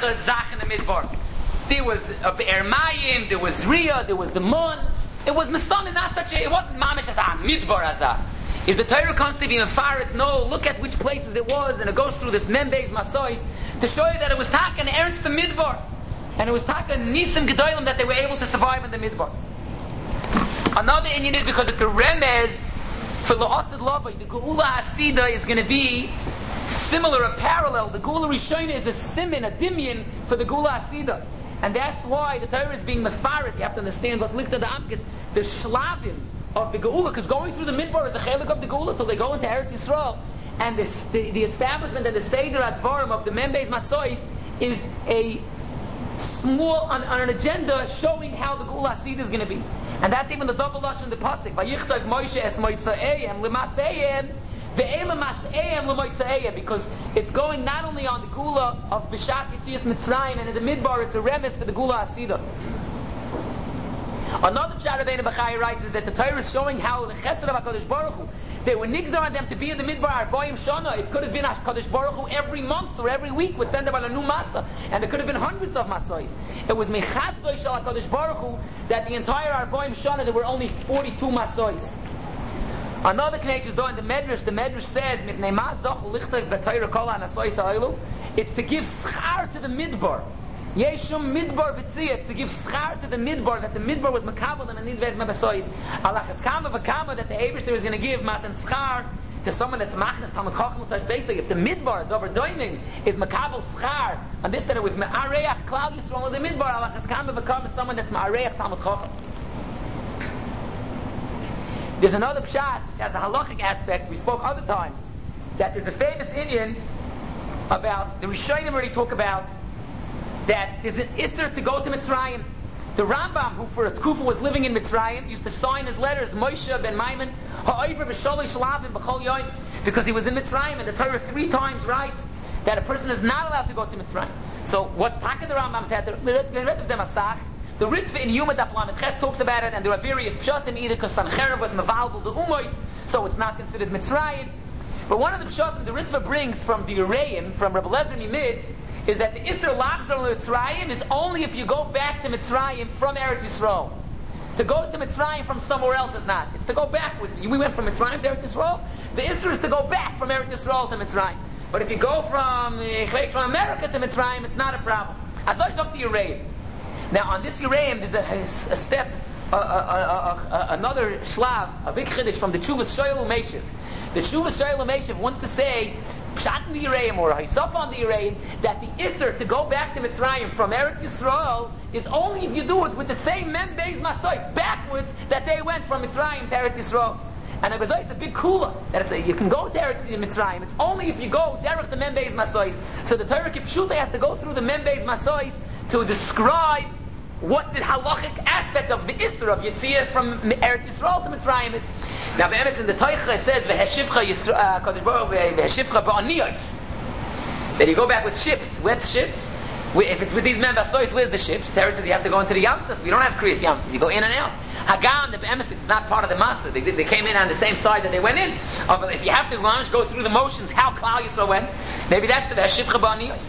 Echad Zach in the Midbar. There was Be'er Mayim, there was Riyah, there was the Mon. It was Mistam, not such a, it wasn't Mamish at Midbar Azah. Is the Torah comes to be Mefaret? No, look at which places it was, and it goes through the Membeis Masois to show you that it was Taka and Ernst the Midbar. And it was Taka and Nisim Gedolim that they were able to survive in the Midbar. Another Indian is because it's a remez for La'asid Lavai. The Geula Hasida is going to be similar, a parallel. The Geula Rishona is a simin, a dimyan for the Geula Hasida. And that's why the Torah is being mefaret. You have to understand what's linked to the Amkis, the shlavim of the Geula, because going through the Midbar is the chelik of the Geula till they go into Eretz Yisrael. And the establishment and the Seder Advarim of the Membeis Masois is a small, on an agenda showing how the Geula Hasida is going to be. And that's even the double lashon in the pasuk. Vayichtav Moshe es moitzaeim l'maseim ve'elam maseim l'moitzaeim, because it's going not only on the Geula of Bishat Yitzias Mitzrayim, and in the Midbar it's a remes for the Geula Hasida. Another pshat Rabbeinu Bachai writes is that the Torah is showing how the Chesed of HaKadosh Baruch Hu, they were nigzar on them to be in the Midbar Arboim Shana. It could have been HaKadosh Baruch Hu every month or every week would send them on a new Masa, and there could have been hundreds of Masais. It was Mechasdoi Shal HaKadosh Baruch Hu that the entire Arboim Shana there were only 42 Masais. Another connection is though in the Medrash said, it's to give schar to the Midbar. Yeshum Midbar V'tziyah, it's to give schar to the Midbar, that the Midbar was Makabal and Nidvez Mebasois. Alachas Kama V'Kama, that the Eibishter is going to give Matan schar to someone that's Machnas Talmud Chacham L'Tach Beisai. If the Midbar, Dover Doiming, is Makabal schar, and this that it was Ma'areach Klal Yisrael, the Midbar, Alachas Kama V'Kama is someone that's Ma'areach Talmud Chacham. There's another pshat which has a halachic aspect. We spoke other times that there's a famous Indian about the Rishonim already talk about that there's an Isser to go to Mitzrayim. The Rambam, who for a Tkufa was living in Mitzrayim, used to sign his letters Moshe ben Maimon Ha'over b'sholosh shavim b'chol yoyim, because he was in Mitzrayim, and the Torah 3 times writes that a person is not allowed to go to Mitzrayim. So what's Taka the Rambam said? The Ritva in Yuma Daf Lamed Ches talks about it, and there are various pshatim, either because Sancherev was mevalbul the Umois, so it's not considered Mitzrayim. But one of the pshatim the Ritva brings from the Uraim, from Rebbe Lezer Nimitz, is that the Isser Lachzor Mitzrayim is only if you go back to Mitzrayim from Eretz Yisrael. To go to Mitzrayim from somewhere else is not. It's to go backwards. We went from Mitzrayim to Eretz Yisrael. The Isser is to go back from Eretz Yisrael to Mitzrayim. But if you go from America to Mitzrayim, it's not a problem. As I up the Uraim. Now on this Uraim, there's a step, another shlav, a big chiddush from the Tshuvas Shoyel Umeshiv. The Tshuvas Shoyel Umeshiv wants to say, Pshat in the Uraim or Haisaf on the Uraim, that the Isser to go back to Mitzrayim from Eretz Yisrael is only if you do it with the same Membeis Masois backwards that they went from Mitzrayim to Eretz Yisrael. And it's a big kula that you can go to Eretz Mitzrayim. It's only if you go derech the Membeis Masois. So the Torah Kipshuta has to go through the Membeis Masois to describe what the halachic aspect of the Isra of Yitzhak from Eretz Yisrael to Mitzrayim is. Now, the in the Teicha it says v'heshivcha ba'aniyos, that you go back with ships. What's ships? If it's with these men Basois, where's the ships? Terry says you have to go into the Yamsuf. You don't have Kriyas Yamsuf. You go in and out. Hagan, the Be'emes, it's not part of the Masa. They came in on the same side that they went in. If you have to go through the motions, how Klal Yisrael went, maybe that's the v'heshivcha ba'aniyos.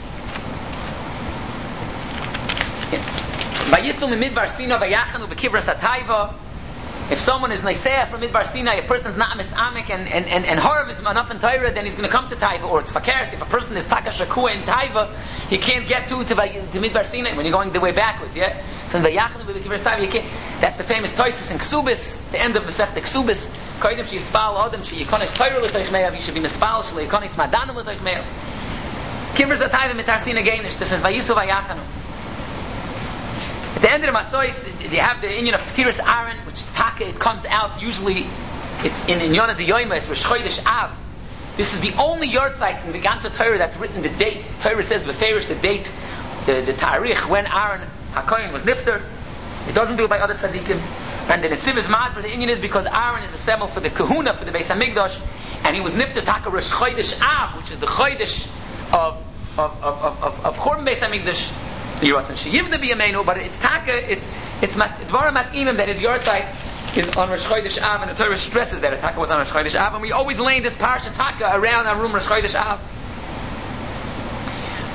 Vayisum Midbar Sina vayachanu v'kivras hatayva. If someone is Naiseh from Midbar Sinai, a person is not misamek and Harav is enough in Torah, then he's going to come to Taiva, or it's fakert. If a person is Taka Shakua in Taiva, he can't get to Midbar Sinai when you're going the way backwards, yeah? From Vayachanu v'kivras Taiva, you can't. That's the famous Toisus in Ksubis, the end of Masechta Ksubis. Koidim she yispal Adam, she yikonis Torah l'toich me'av, you should be mispal, she yikonis Madanim l'toich me'av. Kivras hatayva mitar Sinai gainish, this is Vayisu vayachanu. At the end of the Masois, they have the Inyan of Ktiris Aaron, which Taka, it comes out usually, it's in Yonah de Yoima, it's Rosh Chodesh Av. This is the only Yortzeit in the Ganze Torah that's written the date. Torah says, Beferish, the date, the Tarikh, when Aaron HaKoyin was Nifter. It doesn't do it by other tzaddikim. And the Nesiv is Masber, the Inyan is because Aaron is a symbol for the Kahuna, for the Beis HaMikdash, and he was Nifter Taka Rosh Chodesh Av, which is the Chodesh of Churban Beis HaMikdash. But it's Taka, it's Dvara Mat'imim that his Yortzeit is on Rosh Chodesh Av, and the Torah stresses that Taka was on Rosh Chodesh Av, and we always lay this Parsha Taka around our room Rosh Chodesh Av.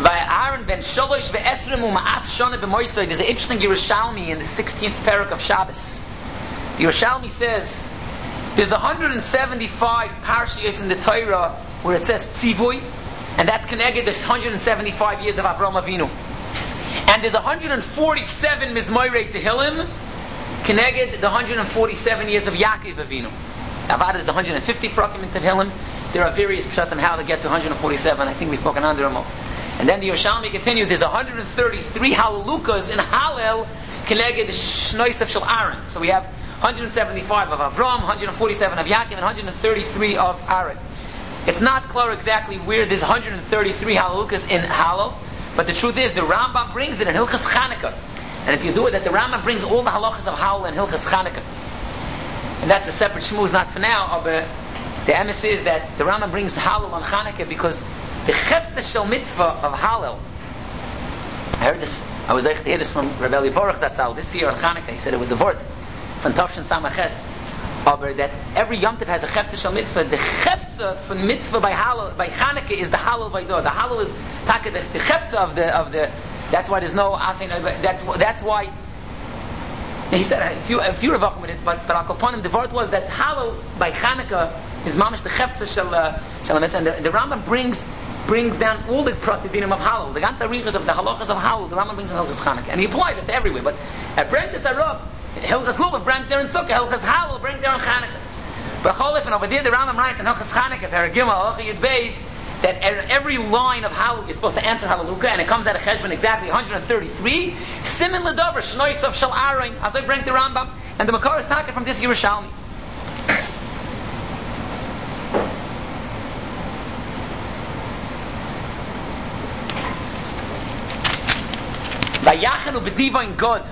Aaron ben Shalosh ve'esrim u'ma'as shana b'moisoi. There's an interesting Yerushalmi in the 16th parak of Shabbos. The Yerushalmi says there's 175 parshiyos in the Torah where it says tzivui, and that's connected to 175 years of Avraham Avinu. And there's 147 Mizmorei Tehillim connected the 147 years of Yaakov Avinu. Avad is 150 prakim in Tehillim. There are various pshatim how to get to 147. I think we spoke on under them all. And then the Yerushalmi continues. There's 133 Halalukas in Hallel connected the Shnois of Shel Aaron. So we have 175 of Avram, 147 of Yaakov, and 133 of Aaron. It's not clear exactly where there's 133 Halalukas in Hallel, but the truth is the Rambam brings it in Hilchas Chanukah. And if you do it, that the Rambam brings all the halachas of Hallel in Hilchas Chanukah. And that's a separate shmooze, not for now, but the emes is that the Rambam brings Hallel on Chanukah because the Chefza Shel Mitzvah of Hallel. I heard this, I was able to hear this from Rabbi Eli Baruch Zatzal this year on Chanukah. He said it was a word from Tavshin Samaches, that every Yom Tov has a Chefza Shel Mitzvah. The Chefza for Mitzvah by Hallel, by Chanukah, is the Hallel Vaydo. The Hallel is taka the Chefza of the. That's why there's no Afin. That's why. He said a few revachim with it, but I'll call upon him. The word was that Hallel by Chanukah is mamish the Chefza Shel Mitzvah, and the Rambam brings down all the pratidinim of Hallel, the ganze arichas of the halachas of Hallel. The Rambam brings in Hilchas Chanukah, and he applies it to everywhere. But at Brentis Arab, Hilchas Lulav brings there in Sukkah, Hilchas Hallel brings there in Chanukah. But Cholif, and over there the Rambam writes in Hilchas Chanukah, Paragimah, Halacha Yud Beis, that every line of Hallel is supposed to answer Hallelujah, and it comes out of Cheshbon exactly 133. Simin Ledover, Shnois of Shel Aaron, as I bring the Rambam, and the Makar is taken from this Yerushalmi. Vayachanu b'divayin God.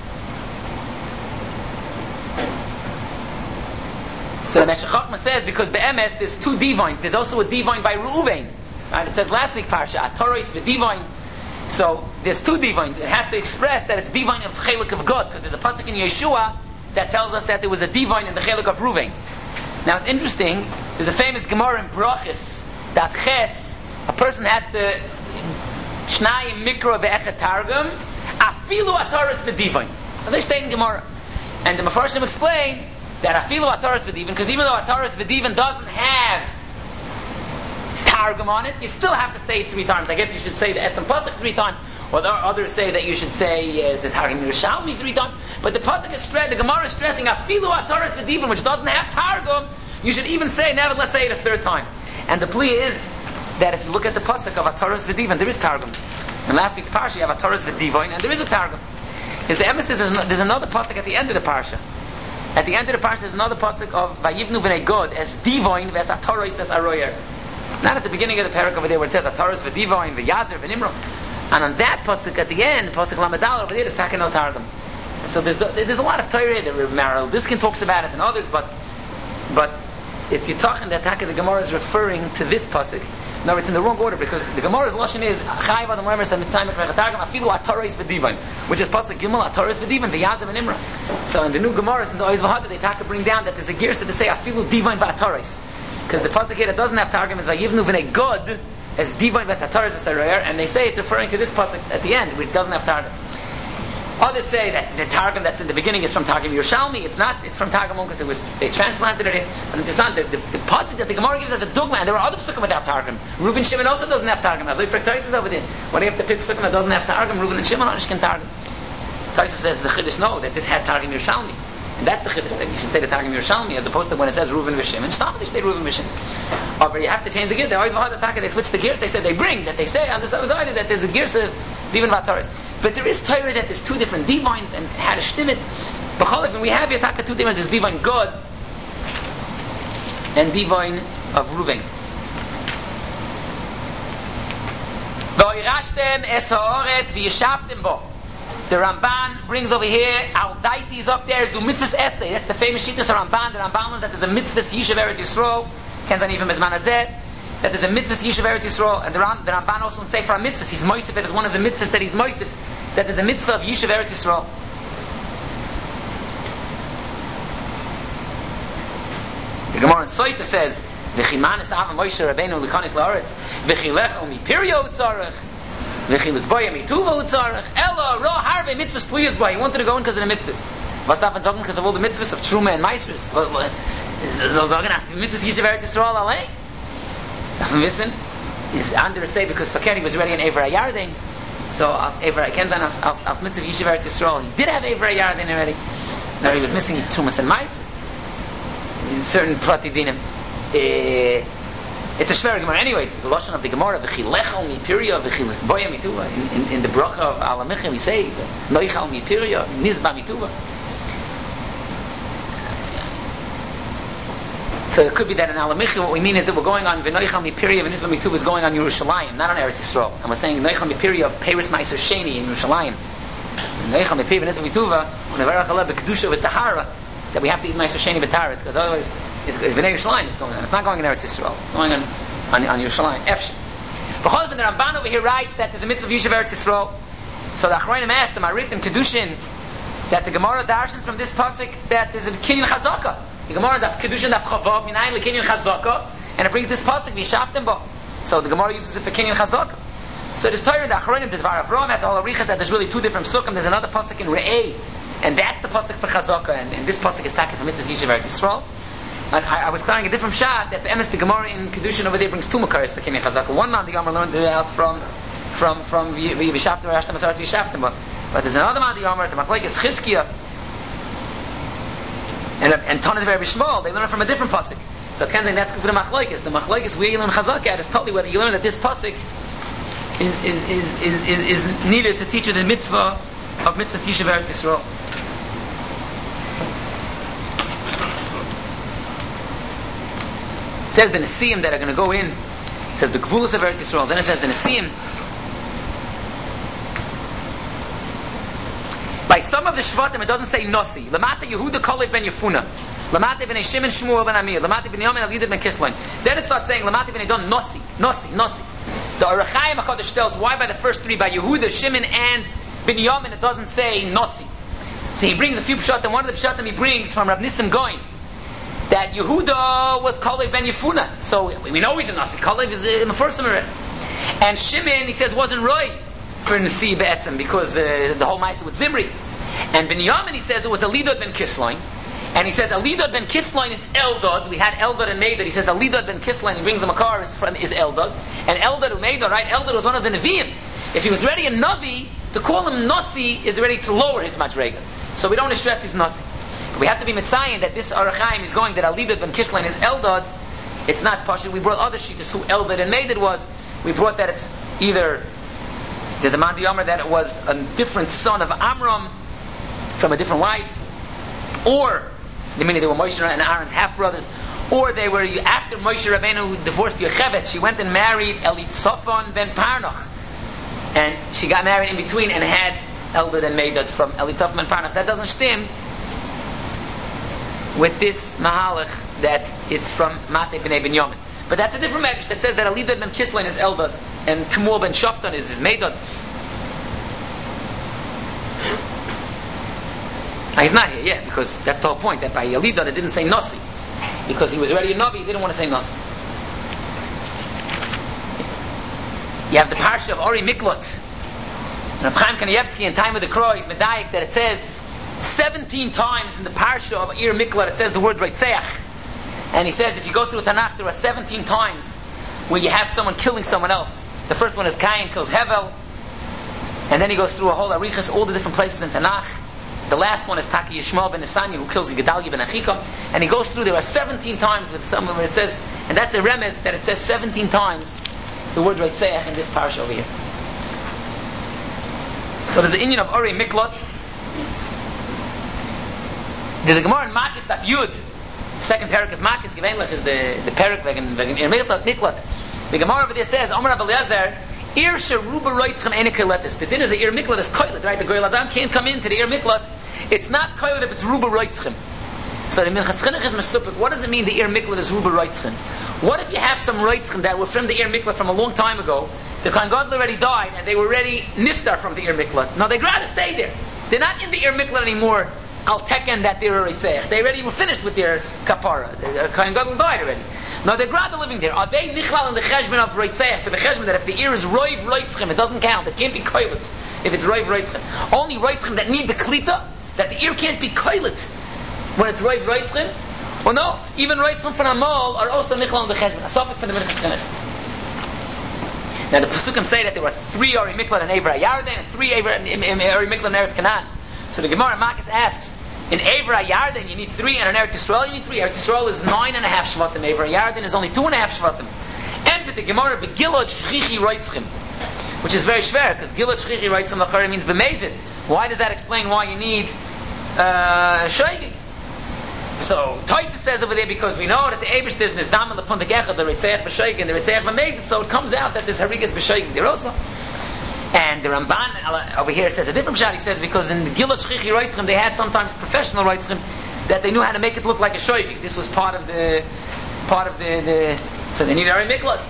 So the Meshech Chochmah says, because be'emes there's two divine. There's also a divine by Reuven. Right? It says last week parsha Atoros v'divine. So there's two divines. It has to express that it's divine of chelik of God, because there's a pasuk in Yeshua that tells us that there was a divine in the chelik of Reuven. Now it's interesting. There's a famous Gemara in Brachos that Ches, a person has to Shnai mikra ve'echet targum afilu Atoros v'divine. As I state in Gemara, and the Mefarshim explain that afilu Ataras v'divin, because even though Ataras v'divin doesn't have targum on it, you still have to say it 3 times. I guess you should say the Etzem Pasuk 3 times, or others say that you should say the Targum Yerushalmi 3 times. But the Pasuk is the Gemara is stressing afilu Ataras v'divin, which doesn't have targum. You should even say, nevertheless, say it a 3rd time. And the plea is that if you look at the Pasuk of Ataras v'divin, there is targum. In last week's parsha, you have Ataras v'divin, and there is a targum. Is the emphasis? There's another Pasuk at the end of the parsha. At the end of the parsha, there's another pasuk of Vayivnu v'nei God as divoin v'es Ataros v'es Aroyer. Not at the beginning of the parak over there where it says Ataros v'divoin v'yazer v'nimro. And on that pasuk at the end, pasuk Lamadal over there is Taken Targum. So there's a lot of Torah. The Maral Diskin talks about it and others, but it's Yitachin that the Gemara is referring to this pasuk. No, it's in the wrong order, because the Gemara's lashon is Chayiv Adam Lemer Samitzayim Targum Afilu Ataros v'divoin, which is pasuk Gimel Ataros v'divoin v'yazer v'nimro. So in the new Gemaras in the Oiz V'Hada, they bring down that there's a girsa to say Afilu divoin v'ataros, because the pasuk here that doesn't have targum is Vayivnu v'nei God as divoin v'ataros v'saroyer, and they say it's referring to this pasuk at the end, which doesn't have targum. Others say that the targum that's in the beginning is from Targum Yerushalmi. It's not. It's from Targum because they transplanted it in. And it's not the pasuk that the Gemara gives as a dogma, and there are other pasukim without targum. Reuven Shimon also doesn't have targum. As if Taisus over there, when you have to pick pasukim that doesn't have targum, Reuven and Shimon can targum. Taisus says the Chiddush no, that this has Targum Yerushalmi, and that's the Chiddush, that you should say the Targum Yerushalmi as opposed to when it says Reuven v'Shimon. Sometimes you say Reuven v'Shimon. But you have to change the gear. They always had the taka. They switch the gears. They say they bring that they say on the side that there's a gears of Divin v'Ataros. But there is Torah that there's 2 different divines and how to shtim it. B'cholif, and we have Yataka 2 divines. There's divine God and divine of Reuven. V'oirashtem es ha'oretz v'yeshavtem bo. The Ramban brings over here, Al Daiti is up there, Zu Mitzvahs Essay. That's the famous Shittas of Ramban. The Ramban learns that there's a Mitzvahs Yishuv Eretz Yisrael. Kenzan even Bezman Hazeh. That there's a Mitzvahs Yishuv Eretz Yisrael. And the Ramban also in Sefer HaMitzvahs, he's Moisef, it is one of the Mitzvahs that he's Moisef, that there's a Mitzvah of Yishuv Eretz Yisrael. The Gemara in Soita says, V'chimanis Ava Moshe Rabbeinu L'kanis La'aretz V'chilecho Mi Pirio Tzarech V'chilas boya mituva utzarech. Ella ro harve mitzvahs tluyas boy. He wanted to go in because of the mitzvahs. Was darf man sagen because of all the mitzvahs of Truma and Meisvahs? So sagen, as the mitzvahs Yishuv Eretz Yisrael allein? Darf man wissen? Is under say because Fakeri was already in Eivra Yarden. So as Eivra Kenzan as mitzvah Yishuv Eretz Yisrael, he did have Eivra Yarden already. Now he was missing Trumas and Meisvahs in certain Prati Dinim. It's a shver Gemara. Anyways, the lashon of the Gemara, v'chilechal mipiria, v'chilas boya mituva. In the bracha of Alamichem, we say noichal mipiria, nizba mituva. So it could be that in Alamichem, what we mean is that we're going on v'noichal mipiria, v'nizba mituva is going on Yerushalayim, not on Eretz Yisrael. And we're saying noichal mipiria of Peiros Meiser Sheni in Yerushalayim. Noichal mipiria, v'nizba mituva, v'nevarach alav v'kedusha v'tahara, that we have to eat Meiser Sheni v'taharetz, because otherwise it's Bnei Yerushalayim it's going on. It's not going in Eretz Yisrael. It's going on Yerushalayim. Efshe. B'chol the Ramban over here writes that there's a mitzvah of Yishuv Eretz Yisrael. So the Achronim asked the Marit and Kedushin that the Gemara darshans from this pasuk that there's a Kinyan Chazaka. The Gemara daf Kedushin daf Chavav minayin leKinyan Chazaka, and it brings this pasuk v'yishaftem bo. So the Gemara uses it for Kinyan Chazaka. So this Torah the Achronim the Dvar Avram has all the riches that there's really two different psukim. There's another pasuk in Re'eh, and that's the pasuk for Chazaka, and this pasuk is taken for mitzvah Yishuv Eretz Yisrael. And I was trying a different shot that the emes the Gemara in Kedushin over there brings two makaris for Kinyan Chazaka. One man the Gemara learned it out from V'yishaftem v'yashtem asaras v'yishaftem. But there's another man the Gemara, it's a machlekes Chizkiya and Tanit Rabbi Shmuel. They learn it from a different pasuk. So Ken saying that's good for the machlekes. The machlekes where you learn Chazaka at is totally whether you learn that this pasuk is needed to teach you the mitzvah of mitzvah Yishuv Eretz Yisrael. It says the Nesiim that are going to go in. It says the Gvulas of Eretz Yisrael. Then it says the Nesiim. By some of the Shvatim, it doesn't say Nasi. Lamata Yehuda Kalev ben Yefuna. Lamata ben Shimon Shmuel ben Amir. Lamata ben Yamin Alidad ben Kislein. Then it starts saying Lamata ben Edon Nasi. The Arachayim HaKadosh tells why by the first three, by Yehuda, Shimon, and Ben Yamin, it doesn't say Nasi. So he brings a few Pshatim. One of the Pshatim he brings from Rav Nissim Goin, that Yehuda was Kalev ben Yefuna. So we know he's a Nasi. Kalev is in the first already. And Shimon, he says, wasn't Roy for Nasi Be'etzem, because the whole Maisa with Zimri. And Ben Yamin, he says, it was Elidad ben Kislein. And he says, Elidad ben Kislein is Eldad. We had Eldad and Meidad. He says, Elidad ben Kislein, he brings the Makar, is Eldad. And Eldad and Meidad, right? Eldad was one of the Nevi'im. If he was already a Navi, to call him Nasi is ready to lower his Madrega. So we don't stress his Nasi. We have to be mitzayin that this Arachaim is going that Alidad ben Kislein is Eldad. It's not Pashut. We brought other shittas who Eldad and Meidad was. We brought that it's either there's a Mandi Yomer that it was a different son of Amram from a different wife, or meaning they were Moshe and Aaron's half brothers, or they were after Moshe Rabbeinu divorced Yocheved, she went and married Elitzophan ben Parnach, and she got married in between and had Eldad and Meidad from Elitzophan ben Parnach. That doesn't stem with this mahalach that it's from Matei B'nai Ben Yamin. But that's a different medrash that says that Elidad ben Kislein is Eldad and Kemuel ben Shaftan is Meidad. Now he's not here yet because that's the whole point, that by Elidad it didn't say Nasi, because he was already a Navi, he didn't want to say Nasi. You have the parsha of Ori Miklot. Reb Chaim Kanievsky in Time of the Crow, he's medayik that it says 17 times in the parsha of Ir Miklat it says the word Reitzeach. And he says if you go through Tanakh there are 17 times where you have someone killing someone else. The first one is Cain kills Hevel, and then he goes through a whole arichas, all the different places in Tanakh. The last one is Taki Yishmael ben Nesanya who kills Gedaliah ben Achikam, and he goes through. There are 17 times with someone where it says, and that's the remes that it says 17 times the word Reitzeach in this parsha over here. So there's the inyan of Ori Miklot. There's a Gemara in Makis Daf Yud, second parak of Makis Gevenlich is the parak wegen Ir Miklot. The Gemara over there says, Omer Rabbi Eliezer, Ir sheruba roitzchem ene koletis. The din is the Ir Miklat is koilet, right? The Goyal Adam can't come into the Ir Miklat. It's not koilet if it's ruba roitzchem. So the Minchas Chinuch is mesupik. What does it mean the Ir Miklat is ruba roitzchem? What if you have some roitzchem that were from the Ir Miklat from a long time ago? The Kohen Gadol already died and they were already niftar from the Ir Miklat. Now they'd rather stay there. They're not in the Ir Miklat anymore. Al Teken that they were Reitzeach. They already were finished with their kapara. The Kohen Gadol died already. Now the grad are living there. Are they nichlal in the cheshbon of Reitzach, for the cheshbon that if the ear is roiv reitzchem, it doesn't count. It can't be koilet if it's roiv reitzchem. Only reitzchem that need the klita, that the ear can't be koilet when it's roiv reitzchem. Well, no, even reitzchem from Amal are also nichlal in the cheshbon. A suffix for the Minchas Chinuch. Now the Pesukim say that there were 3 Ari Miklat in Eivra Yarden and 3 Ari Miklat in Eretz Canaan. So the Gemara Makis asks, in Eivra Yarden you need 3, and in Eretz Yisrael you need 3. Eretz Yisrael is 9.5 Shvatim. Eivra Yarden is only 2.5 Shvatim. And for the Gemara, Gilad Shchichi Reitzchim, which is very schwer, because Gilad Shchichi Reitzchim Lachari means Bemezid. Why does that explain why you need Shoigig? So Taisa says over there, because we know that the Eibush is Nizdam and the Pundak Echad, the Reitzach B'Shoigig and the Reitzach B'Mezid, so it comes out that this Harigas B'Shoigig there also. And the Ramban over here says a different pshat. He says because in the Gilad Shchichi Reitzchim they had sometimes professional Reitzchim that they knew how to make it look like a Shoigig. This was part of the so they need Ari Miklat.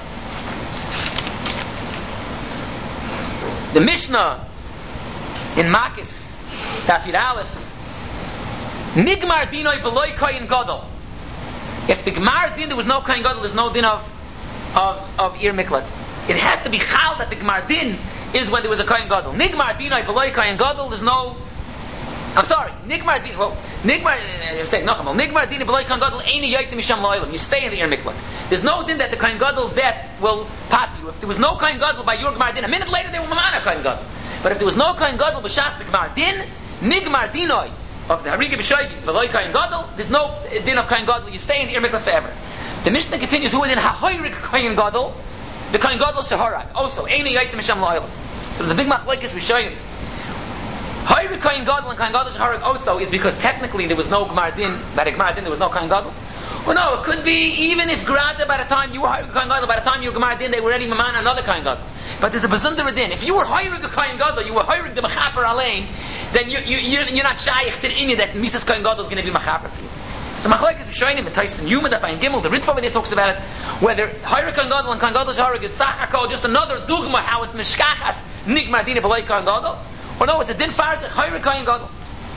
The Mishnah in Makis Tafid Aleph, Nigmar dinoi beloy koyin gadol. If the Gemar din there was no koyin gadol, there's no din of ear miklat. It has to be chal that the Gemar din is when there was a koyin gadol. Nigmar dinoi beloy koyin gadol. There's no. I'm sorry. Nigmar din. Well, Nigmar. Nigmar din beloy koyin gadol. Eini yaitz misham lo'ilam. You stay in the ear miklat. There's no din that the koyin gadol's death will pat you. If there was no koyin gadol by your Gemar din, a minute later they will mamana koyin gadol. But if there was no koyin gadol b'shas the Gemar din, Nigmar dinoi of the Hariga B'Shoigig, V'loi Kayin Gadol, there's no din of Kayin Gadol, you stay in the ear miklat forever. The Mishnah continues, who within HaHoyrik Kayin Gadol, the Kayin Gadol Sheharag, also, Eini Yaitzim Hashem Lo'ilam. So there's a big machlokes we show you. Hoyrik Kayin Gadol and Kayin Gadol Sheharag also is because technically there was no Gemar Din, by the Gemar Din there was no Kayin Gadol. Well no, it could be even if Grada by the time you were Hoyrik Kayin Gadol, by the time you were Gemar Din, they were already Maman another Kayin Gadol. But there's a Bezundar Din. If you were Hoyrik Kayin Gadol, you were Hoyrik the Mechaper Alein, then you're not shaykh to the Inyan that Misas Kohen Gadol is going to be machaper for you. So machlokes is showing him in Tyson Yuma that by Gimel the Ritva when he talks about it, whether Hayra Kohen Gadol and Kohen Gadol Shaharag is Sachakol just another dugma how it's mishkachas Nigmar Dina B'Loi Kohen Gadol, or no, it's a din farz Hayra Kohen Gadol.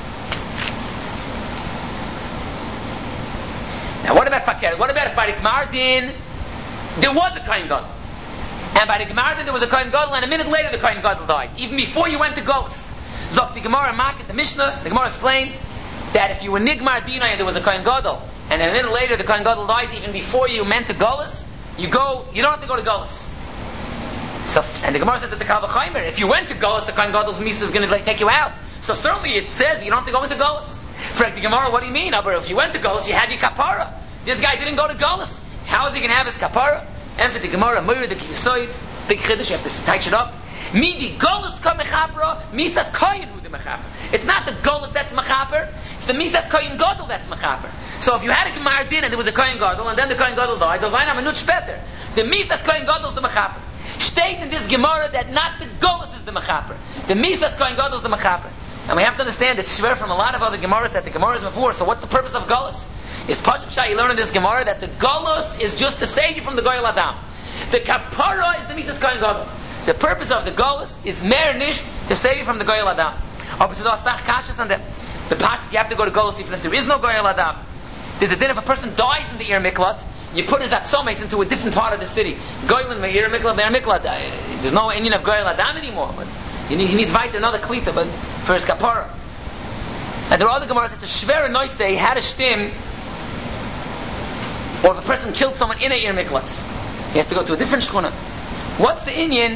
Now what about Fakir? What about if by the Gemar Din there was a Kohen Gadol, and by the Gemar Din there was a Kohen Gadol, and a minute later the Kohen Gadol died, even before you went to Golus? Zok the Gemara Makis, the Mishnah, the Gemara explains that if you were Nigmar Dina and there was a Kohen Gadol, and a minute later the Kohen Gadol dies, even before you meant to Golus, you don't have to go to Golus. So, and the Gemara says it's a Kal V'Chaimer. If you went to Golus, the Kohen Gadol's Misa is going to take you out. So certainly it says you don't have to go into Golus. For the Gemara, what do you mean? But if you went to Golus, you had your Kapara. This guy didn't go to Golus. How is he going to have his Kapara? And for the Gemara, Murray the Kisoid, big Chiddush, you have to touch it up. Midi Golus ka mechapra, Misas Koyin hu de mechaper. It's not the Golus that's mechaper, it's the Misas Koyin Gadol that's mechaper. So if you had a Gemar Din and there was a Koyin Gadol, and then the Koyin Gadol dies, those line have a nutch better. The Misas Koyin Gadol is the mechaper. State in this Gemara that not the Golus is the mechaper. The Misas Koyin Gadol is the mechaper. And we have to understand it's shver from a lot of other Gemaras that the Gemara is before. So what's the purpose of Golus? Is Pashup Shah, you learn in this Gemara that the Golus is just to save you from the Goyal Adam. The Kapara is the Misas Koyin Gadol. The purpose of the Golus is mer nisht to save you from the Goyal Adam. Obviously, there are sach kashas on the pastas. You have to go to Golus even if there is no Goyal Adam. There's a din if a person dies in the ear miklat, you put his atzomes into a different part of the city. Goyal in the ear miklat, there's no Indian of Goyal Adam anymore. But he needs weiter another klita, but for his kapara. And there are other gemaras. It's a shver noise had a shtim, or if a person killed someone in a ear miklat, he has to go to a different shchuna. What's the Inyan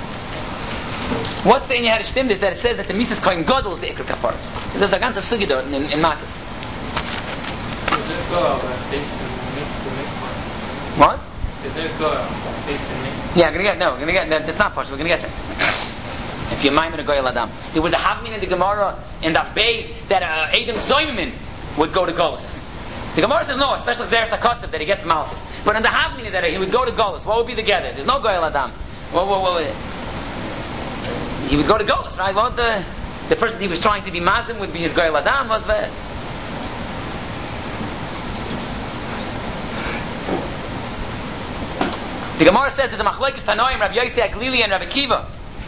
had a shtim is that it says that the Misas Kohen Gadol is the Iker Kapar. There's a ganze Sugi there in Makis. What? Yeah, we're gonna get that's not partial, we're gonna get that. If you're Maimon a Goyal Adam. There was a Havmin in the Gemara in Daf Beis that Adam Zoymin would go to Golus. The Gemara says no, especially Xeris HaKosev, that he gets Malchus. But in the Havmini that he would go to Golus, what would be together? There's no Goyal Adam. He would go to Golus, right? What the person he was trying to be Mazim would be his Goyal Adam was the... The Gemara says there's a Machlokes Tanoim, Rabbi Yossi Aglili and Rabbi Kiva.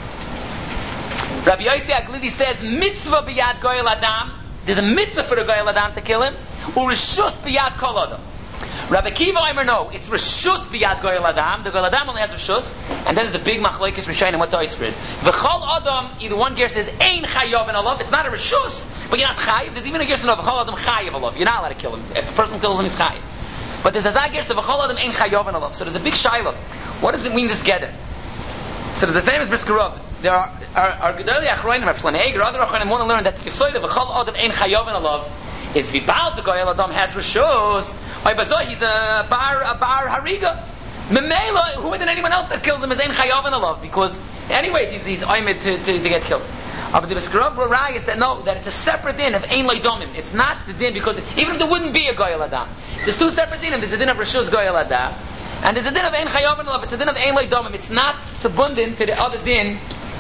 Rabbi Yossi Aglili says mitzvah biyad Goyal Adam. There's a mitzvah for the Goyal Adam to kill him. Urishus biyad kol adam. Rabbi Kiva Omer, no, it's Rishus biyad Goyal Adam. The Goyal Adam only has Rishus, and then there's a big machlokes Rishonim what the Oisfer is. V'chol Adam, either one ger says Ein Chayav and Alav. It's not a Rishus, but you're not Chayav. There's even a ger saying V'chol Adam Chayav Alav. You're not allowed to kill him. If a person kills him, he's Chayav. But there's a ger says V'chol Adam Ein Chayav and Alav. So there's a big shiloh. What does it mean this gather? So there's a famous Brisker Rav. There are Gedolei Achronim, Rav Shlomo Eiger, other Achronim want to learn that the Yisoid of V'chol Adam Ein Chayav and Alav is V'bal the Goyal Adam has Rishus. He's a bar hariga. Memela, who than anyone else that kills him is Ein Chayav and Alav, because anyways he's oimid to get killed. But the B'skrab Rai is that no, that it's a separate din of Ein Leidomim. It's not the din because even if there wouldn't be a Goyal Adam, there's two separate dinim. There's a din of Rishus Goyal Adam, and there's a din of Ein Chayav and Alav. It's a din of Ein Leidomim. It's not subundant to the other din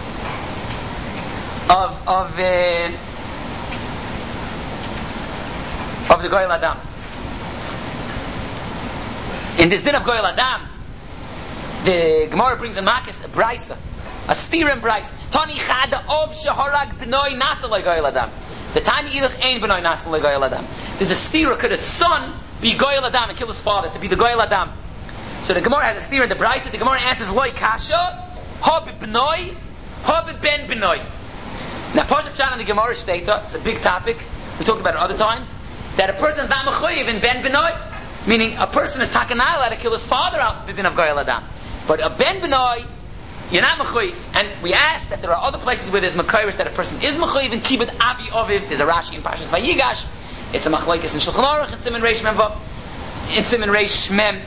of the Goyal Adam. In this din of Goyal Adam, the Gemara brings a Makis, a Braisa, a Stirim Braisa. Tani Chada of Shehorag B'noi Nasa Loi Goyal Adam. The Tani Ilach Ein B'noi Nasa Loi Goyal Adam. There's a Stira, could a son be Goyal Adam and kill his father, to be the Goyal Adam? So the Gemara has a Stira in the Braisa. The Gemara answers Loi Kasha, Hob B'noi, Hob Ben B'noi. Now, Pasha Pshat on the Gemara Shteta, it's a big topic. We talked about it other times. That a person is not mechuyev in Ben B'noi. Meaning, a person is takanah allowed to kill his father else the din of Goyal Adam. But a Ben B'noi, you're not mechuyev. And we asked that there are other places where there's mekayrish that a person is mechuyev in Kibud Avi Oviv. There's a Rashi in Parshas Vayigash. It's a machlokes in Shulchan Aruch, in Siman Reish Mem Vav, in Siman Reish Mem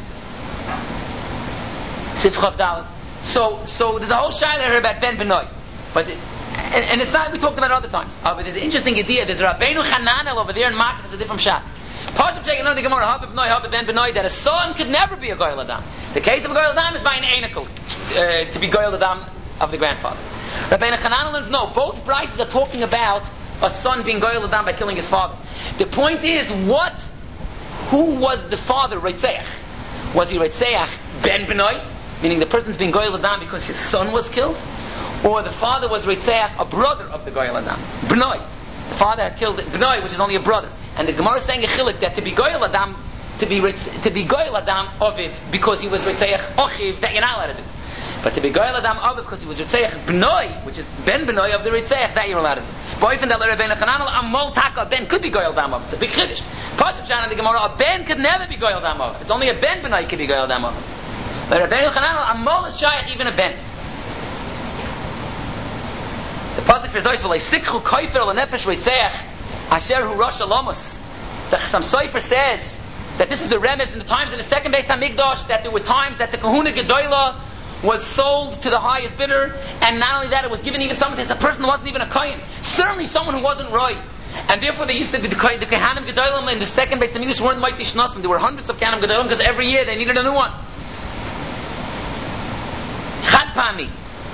Sif Chav Dalet. So there's a whole shayla here about Ben B'noi. But and it's not, we talked about it other times. But there's an interesting idea. There's Rabbeinu Chananel over there in Marcus, it's a different shot. Pasuk taking on the Gemara, Habib B'noi, Habib Ben B'noi, that a son could never be a Goyal Adam. The case of a Goyal Adam is by an Einikel, to be Goyal Adam of the grandfather. Rabbeinu Chananel learns, no, both Brises are talking about a son being Goyal Adam by killing his father. The point is, who was the father, Reitzeach? Was he Reitzeach Ben B'noi? Meaning the person's being Goyal Adam because his son was killed? Or the father was Reitzeach, a brother of the Goyal Adam. B'noi. The father had killed B'noi, which is only a brother. And the Gemara is saying a chilik that to be Goyal Adam, to be Goyal Adam Oviv, because he was Reitzeach Ochiv, that you're not allowed to do. But to be Goyal Adam Oviv, because he was Reitzeach B'noi, which is Ben B'noi of the Reitzeach, that you're allowed to do. But even that Rabbeinu Chananel, Amol Taka, Ben could be Goyal Adam Oviv. It's a big chiddush. Pasuk Shan in the Gemara, a Ben could never be Goyal Adam Oviv. It's only a Ben B'noi could be Goyal Adam Oviv. But Rabbeinu Chananel, Amol is Shayach, even a Ben. The pasuk for Zois v'lei sikhu koifer l'nefesh reitzeach asher hu rosh alamos. The Chassam Sofer says that this is a remez in the times of the second Beis Hamikdash, that there were times that the Kahuna Gedoyla was sold to the highest bidder, and not only that, it was given even someone to a person who wasn't even a kohen, certainly someone who wasn't roy, and therefore they used to be the Kehanim Gedolim in the second Beis Hamikdash weren't mighty shnasim. There were hundreds of Kehanim Gedolim because every year they needed a new one. Chad Pami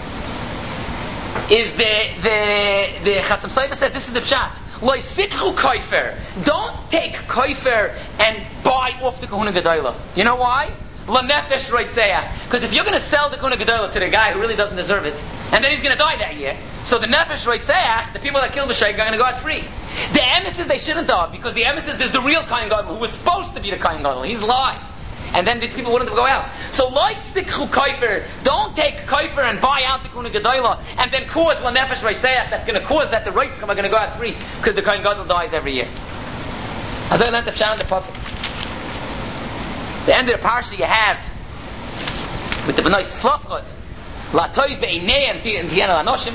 is the Chassam Sofer says this is the pshat. Loi sikhu koifer. Don't take koifer and buy off the Kahuna Gedola. You know why? La nefesh roitzeah. Because if you're going to sell the Kahuna Gedola to the guy who really doesn't deserve it, and then he's going to die that year, so the nefesh roitzeah, the people that killed the sheikh, are going to go out free. The emissaries they shouldn't have, because the emissaries there's the real Kohen Gadol who was supposed to be the Kohen Gadol. He's lying. And then these people wouldn't go out. So, loi sikhu koifer. Don't take koifer and buy out the Kahuna Gedola and then cause la nefesh roitzeah. That's going to cause that the Reitzchim are going to go out free because the Kohen Gadol dies every year. As I learned the Pshat and the Pasuk. The end of the parsha you have with the B'nai Slafchot, La Toiv Ve'inei and Tiena Lanoshim.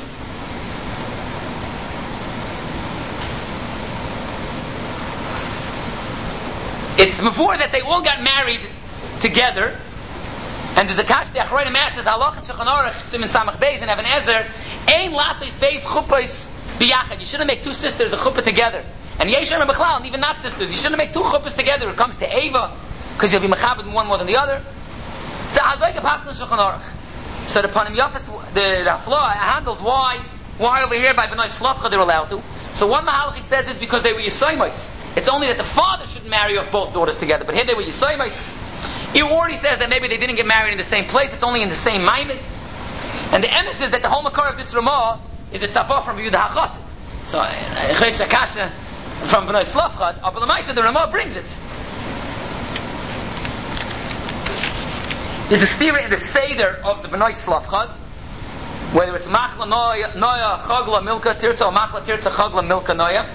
It's before that they all got married together, and there's a kash the Achronim asked, there's halach and Shulchan Aruch, Siman Samach Beis and Even Ezer, ein lasos beis chuppos biyachad. You shouldn't make two sisters a chuppah together. And Yeshua and Bechlal, and even not sisters, you shouldn't make two chuppahs together. It comes to Eva, because you'll be mechabed one more than the other. So Hazoyka Paskin Shulchan Aruch. So the Panim Yafas, the Afla handles why over here by B'nai Shlafcha they're allowed to. So one Mahalach says is because they were Yisoymos. It's only that the father shouldn't marry off both daughters together, but here they were Yisoymos. He already says that maybe they didn't get married in the same place, it's only in the same Maimon. And the emes is that the whole Makar of this Ramah is a tzafah from Yehuda HaChassid. So, Chesh Akasha from B'nai Shlafcha, but the Maisa, the Ramah brings it. There's a theory in the Seder of the Bnei Slavchad, whether it's Machla Noya Chagla Milka Tirza or Machla Tirza Chagla Milka Noya.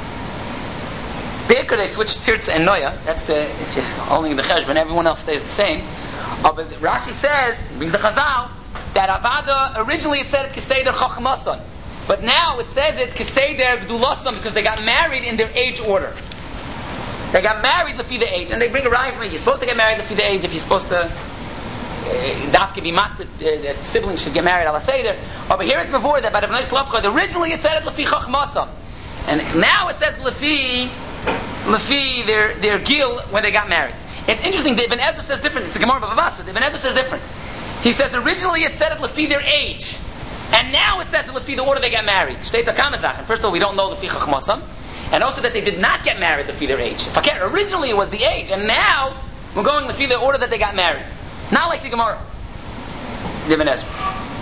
Baker they switched Tirza and Noya. That's if you're only in the Cheshbon, everyone else stays the same. But Rashi says, brings the Chazal, that Avada, originally it said it Keseder Chachmason. But now it says it Keseder Gdulason because they got married in their age order. They got married Lefi the age. And they bring a rhyme for me. You're supposed to get married Lefi the age if you're supposed to Dafke be mat that siblings should get married ala Seder. But here it's before that by the Bnei Slavchad. Originally it said it Lefi Chachmason. And now it says Lefi their gil when they got married. It's interesting. The Ibn Ezra says different. It's a Gemara Bava. The Ibn Ezra says different. He says originally it said it lefi their age, and now it says it lefi the order they got married. First of all, we don't know lefi chachmasam, and also that they did not get married lefi their age. If I care, originally it was the age, and now we're going lefi the order that they got married. Not like the Gemara. The Ibn Ezra.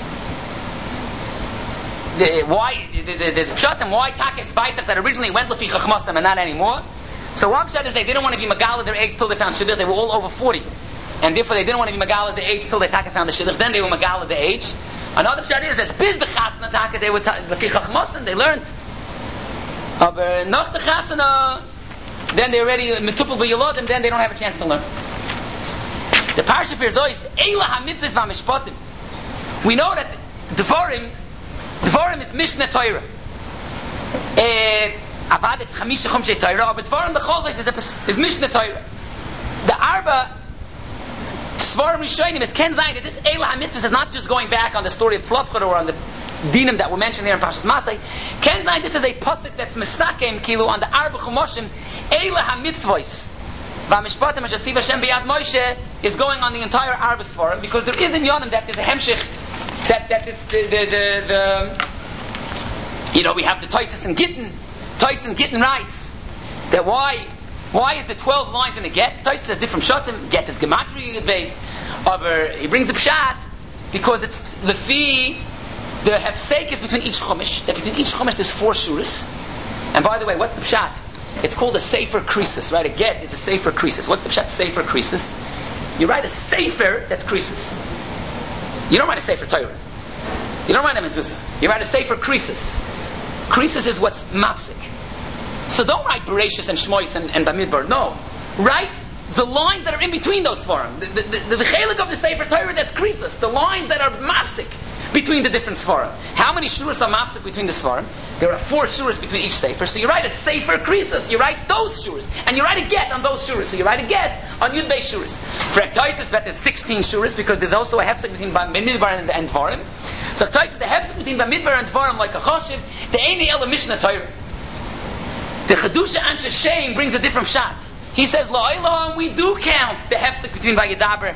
Why there's a pshat and why takes baitzach that originally went lefi chachmasam and not anymore. So one pshat is they didn't want to be Megala their age till they found Shidduch. They were all over 40. And therefore they didn't want to be Megala the age till they found the Shidduch. Then they were Megala the age. Another pshat is that biz the Chasna Taka, they were Lefi Chachmasan, they learned. Aber nach the Chasna, then they're already Metupel V'Yolod, and then they don't have a chance to learn. The Parsha for Zois, Eila HaMitzvahs VaMishpatim. We know that Devarim is Mishnah Torah. Avad it's Chamisha Chumshei Torah, but Dvarim B'Chol is Mishnah Torah. The Arba Svarim Rishonim is Ken Zayin that this Eila HaMitzvahs is not just going back on the story of Tzlafchad or on the dinim that were mentioned here in Parshas Masay. Ken Zayin, this is a pasuk that's Mesakem Kilu on the Arba Chumoshim. Eila HaMitzvahs VaMishpatim Ashasiv Hashem B'Yad Moshe is going on the entire Arba Svarim because there is in Yonim that there's a Hemshich that is the we have the Toisus and Gittin. Tyson Gittin writes that why is the 12 lines in the Get? Tyson says different shatim. Get is gematria based. He brings the pshat because it's lefi the hefsek is between each chumash. That between each chumash there's 4 shuras. And by the way, what's the pshat? It's called a sefer krisis, right? A get is a sefer krisis. What's the pshat? Sefer krisis. You write a sefer that's krisis. You don't write a sefer Torah. You don't write a mezuzah. You write a sefer krisis. Krisis is what's mafsik. So don't write Bereshis and Shmois and Bamidbar. No. Write the lines that are in between those svarim. The chelik of the Sefer Torah that's krisis. The lines that are mafsik between the different svarim. How many shuras are mafsik between the svarim? There are 4 shuras between each sefer. So you write a sefer krisis. You write those shuras. And you write a get on those shuras. So you write a get on Yud Beis shuras. For Ektoisis, that there's 16 shuras because there's also a hefsek between Bamidbar and Dvarim. So Ektoisis, the hefsek between Bamidbar and Dvarim like a choshev, the Eini Ela Mishnah Torah. The Chedusha Anshe Shem brings a different shot. He says, La'olam, we do count the hefsek between Bamidbar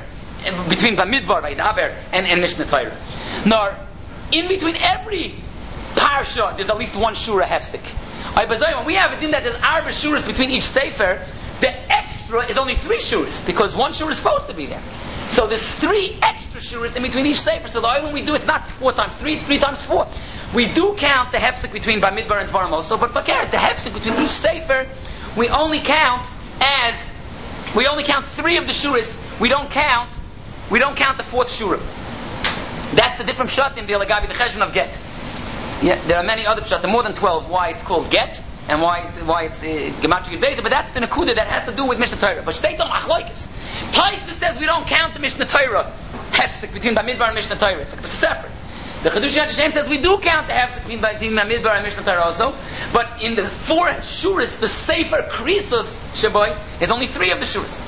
and Mishnah Torah. Nor, in between every parsha, there's at least 1 shura hefsek. When we have it in that there's arba shuras between each sefer, the extra is only 3 shuras, because 1 shura is supposed to be there. So there's 3 extra shuras in between each sefer. So the when we do, it's not 4 times 3, 3 times 4. We do count the hefsek between Bamidbar and Dvarim also, but the hefsek between each sefer, we only count 3 of the shuras. We don't count the 4th shura. That's the different pshat in the Elagabi, the Cheshbon of Get. Yeah, there are many other pshat, more than 12, why it's called Get, and why it's Gematria Beza, but that's the Nakuda that has to do with Mishnah Torah. But state on Achloikis. Taisa says we don't count the Mishnah Torah hefsek between Bamidbar and Mishnah Torah. It's separate. The Chedush Hashem says we do count the hefsek between Bamidbar and Mishnah Torah also, but in the 4 shuras, the Sefer Krisus Shaboy is only 3 of the shuras.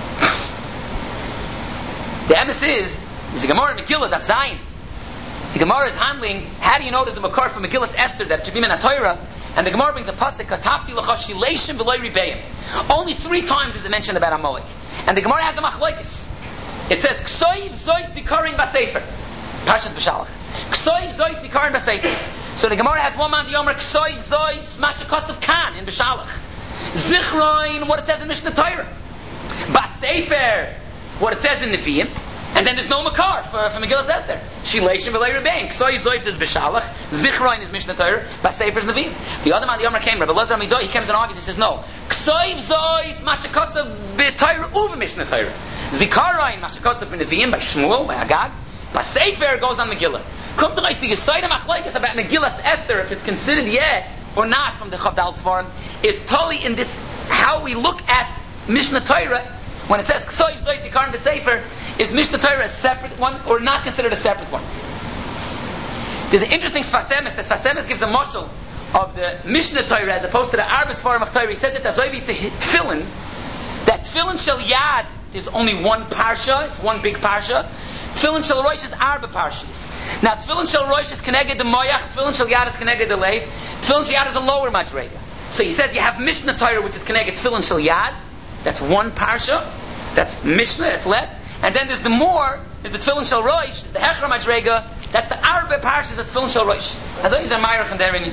The emes is a Gemara in Megillah Daf Zayin. The Gemara is handling how do you know there's a makar from Megillas Esther that it should be in a Torah, and the Gemara brings a pasuk Katafti L'cha Shileishim V'Loi Ribeim. Only 3 times is it mentioned about Amalek, and the Gemara has a machlokes. It says Ksoiv Zois Dikarin Basefer. Parshas B'Shalach. Ksoiv Zois Dikarin Basefer. So the Gemara has one man the Yomer Ksoiv Zois Mashakos of Kan in B'Shalach. Zichroin, what it says in Mishnah Torah. Basefer, what it says in Nevi'im. And then there's no makar for Megillas Esther. Shileishim V'Lei Rebeim. Ksoiv Zois is B'Shalach. Zichroin is Mishnah Torah. Basefer is Nevi'im. The other man the Yomer came, Rabbi Lazar Midoi, he comes and obviously says no. Ksoiv Zois Mashakos of b'Torah uv Mishnah Torah. Zikaron mashakosef b'Neviim by Shmuel by Agag. B'Sefer goes on Megillah. Come to the Yesod Machlokes about Megillas Esther, if it's considered or not from the Chavdal Tzvarim, is totally in this how we look at Mishnah Torah. When it says Ksoiv Zois Zikaron b'Sefer, is Mishnah Torah a separate one or not considered a separate one? There's an interesting Sfas Emes. The Sfas Emes gives a mashal of the Mishnah Torah as opposed to the Arba Sfarim of Torah. He said that Azoivi Tefillin, that Tefillin Shel Yad, there's only one parsha, it's one big parsha. Tefillin Shel Rosh is Arba parshas. Now Tefillin Shel Rosh is connected to Moyach, Tefillin Shel Yad is connected to Leiv, Tefillin Shel Yad is a lower Madrega. So he said you have Mishnah Torah which is connected to Tefillin Shel Yad, that's one parsha, that's Mishnah, that's less. And then there's the more, there's the Tefillin Shel Rosh, there's the Hechra Madrega, that's the Arba parshas of Tefillin Shel Rosh. As always, I'm Meirach and Derini.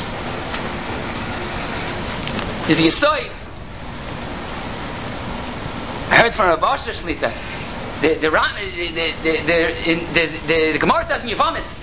Is the Yesod. I heard from Rav Asher Shlita. The Gemara says in Yevamis,